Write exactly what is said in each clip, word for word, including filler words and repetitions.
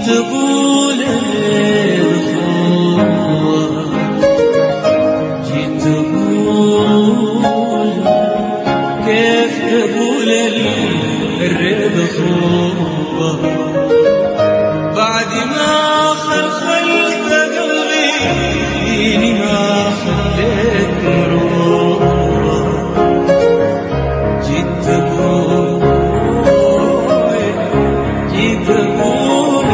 أقول الخوف، جيت أقول كيف أقول الرضا خوف بعد ما خلخلت قلبي فيني ما خليت مروح. جيت أقول جيت أقول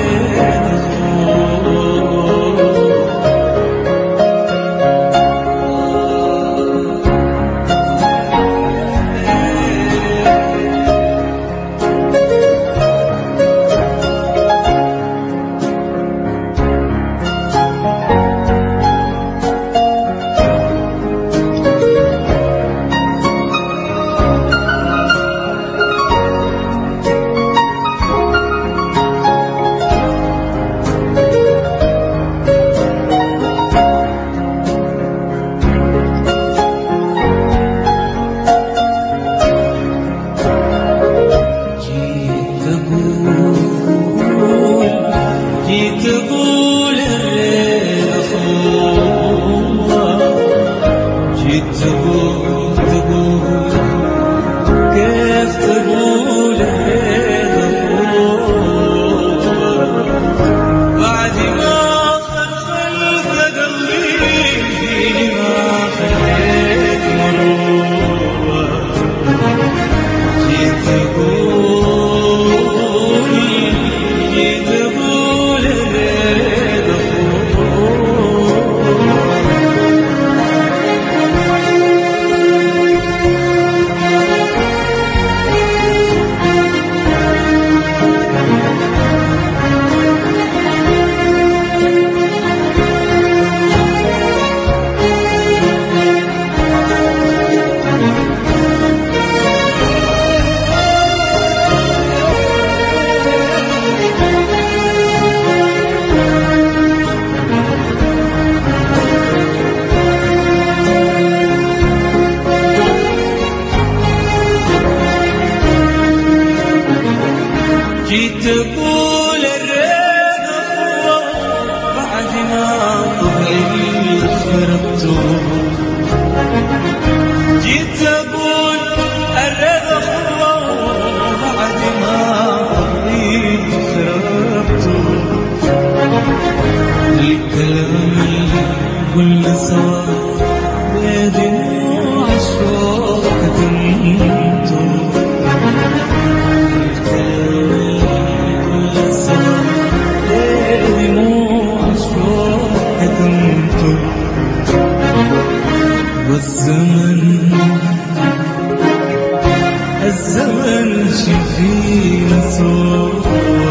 تقول الرضا خوف، جيت تقول تقول كيف تقول الرضا خوف بعد ما خلخلت قلبي فيني ما خليت مروح. جيت تقول جيت تقول جيت أقول الرضا بعد ما طبعي خربته. جيت أقول الرضا بعد ما طبعي خربته. الكلام اللي قلنا سوا بدموع الشوق كتمته. والزمن الزمن شفينا سوا.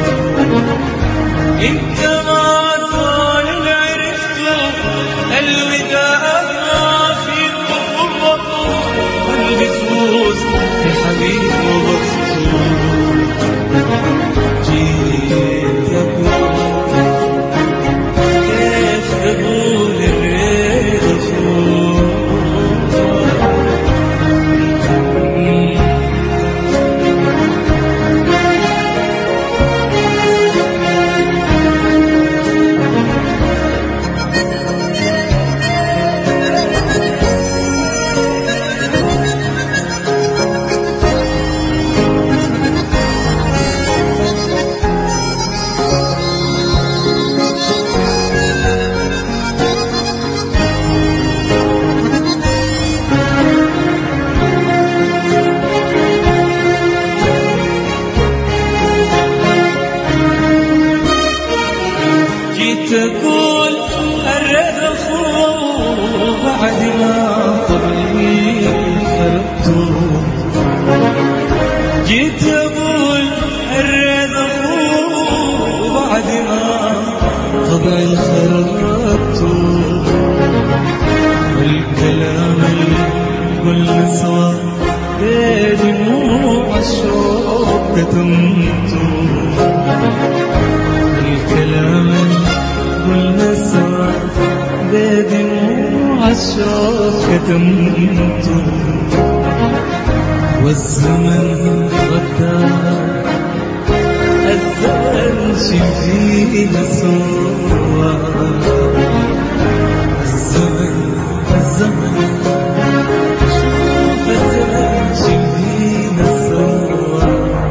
انت ما طال عرفته الوداع ما في قوة قلبي فوز يا حبيبي وبسطه. جيت أقول كيف أقول الرضا خوف. تقول الرضا خوف بعد ما طبعي خربته. جيت أقول الرضا خوف بعد ما طبعي خربته. والكلام اللي قلنا سوا بدموع الشوق كتمته. الكلام قلنا سوا بدموع الشوق كتمته. والزمن غدار الزمن فينا سوا. الزمن الزمن شوف تمشي فينا سوا.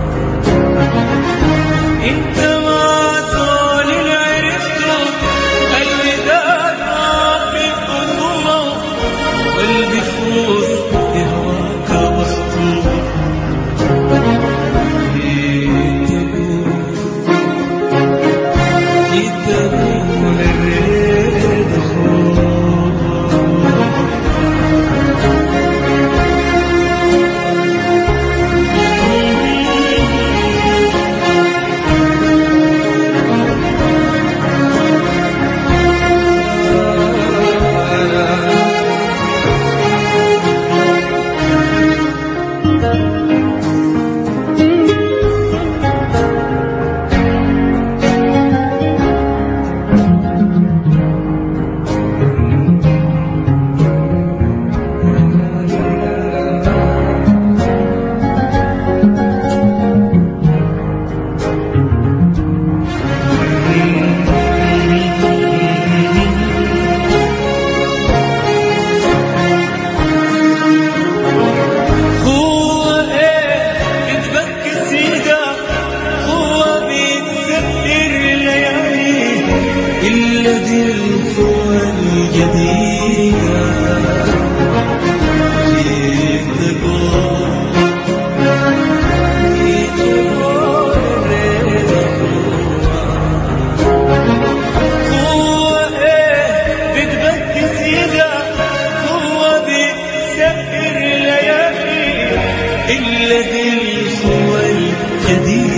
انت مع طول عرفته قلبي دار في البطولة، قلبي فوز بهواك مخطوط. يتقول الريد خوف. الذي القوى الجديدة يتقول يتقول الريد قوة ايه بتبكي سيدة، قوة بتسكر الليالي. الذي القوى الجديدة